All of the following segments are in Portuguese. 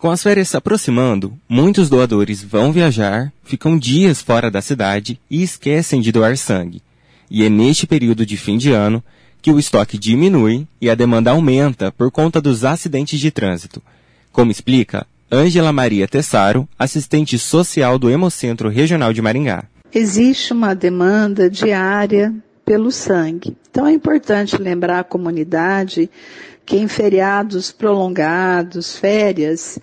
Com as férias se aproximando, muitos doadores vão viajar, ficam dias fora da cidade e esquecem de doar sangue. E é neste período de fim de ano que o estoque diminui e a demanda aumenta por conta dos acidentes de trânsito. Como explica Ângela Maria Tessaro, assistente social do Hemocentro Regional de Maringá. Existe uma demanda diária pelo sangue. Então é importante lembrar a comunidade que em feriados prolongados, férias,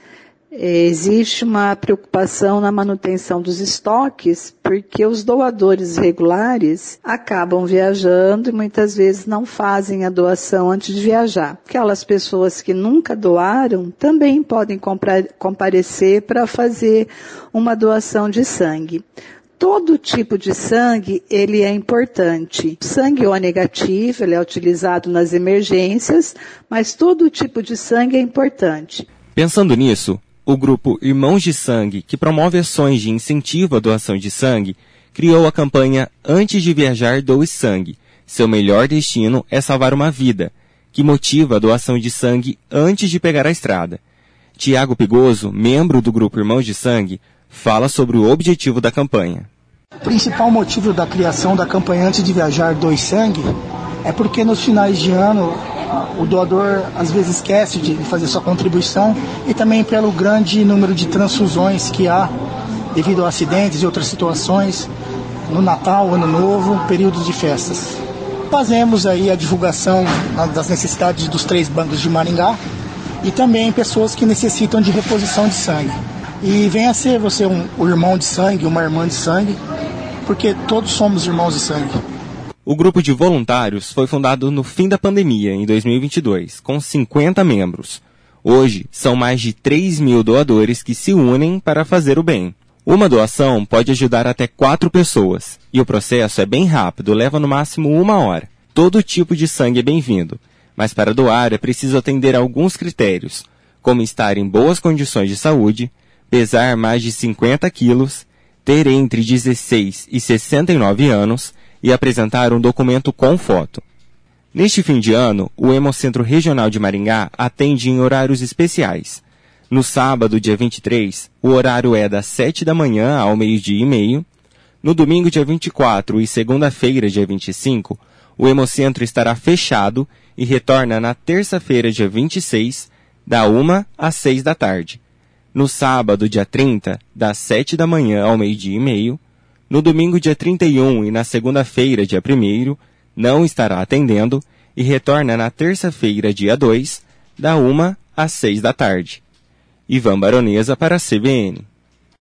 existe uma preocupação na manutenção dos estoques, porque os doadores regulares acabam viajando e muitas vezes não fazem a doação antes de viajar. Aquelas pessoas que nunca doaram também podem comparecer para fazer uma doação de sangue. Todo tipo de sangue, ele é importante. O sangue O negativo, ele é utilizado nas emergências, mas todo tipo de sangue é importante. Pensando nisso, o grupo Irmãos de Sangue, que promove ações de incentivo à doação de sangue, criou a campanha Antes de Viajar, Doe Sangue. Seu melhor destino é salvar uma vida, que motiva a doação de sangue antes de pegar a estrada. Tiago Pigoso, membro do grupo Irmãos de Sangue, fala sobre o objetivo da campanha. O principal motivo da criação da campanha Antes de Viajar, Doe Sangue é porque nos finais de ano o doador às vezes esquece de fazer sua contribuição e também pelo grande número de transfusões que há devido a acidentes e outras situações no Natal, Ano Novo, períodos de festas. Fazemos aí a divulgação das necessidades dos 3 bancos de Maringá e também pessoas que necessitam de reposição de sangue. E venha ser você um irmão de sangue, uma irmã de sangue, porque todos somos irmãos de sangue. O grupo de voluntários foi fundado no fim da pandemia, em 2022, com 50 membros. Hoje, são mais de 3.000 doadores que se unem para fazer o bem. Uma doação pode ajudar até 4 pessoas, e o processo é bem rápido, leva no máximo 1 hora. Todo tipo de sangue é bem-vindo, mas para doar é preciso atender a alguns critérios, como estar em boas condições de saúde, pesar mais de 50 quilos, ter entre 16 e 69 anos e apresentar um documento com foto. Neste fim de ano, o Hemocentro Regional de Maringá atende em horários especiais. No sábado, dia 23, o horário é das 7 da manhã ao 12:30. No domingo, dia 24 e segunda-feira, dia 25, o Hemocentro estará fechado e retorna na terça-feira, dia 26, da 1 às 6 da tarde. No sábado, dia 30, das 7 da manhã ao 12:30, no domingo, dia 31 e na segunda-feira, dia 1º, não estará atendendo e retorna na terça-feira, dia 2, da 1 às 6 da tarde. Ivan Baronesa para a CBN.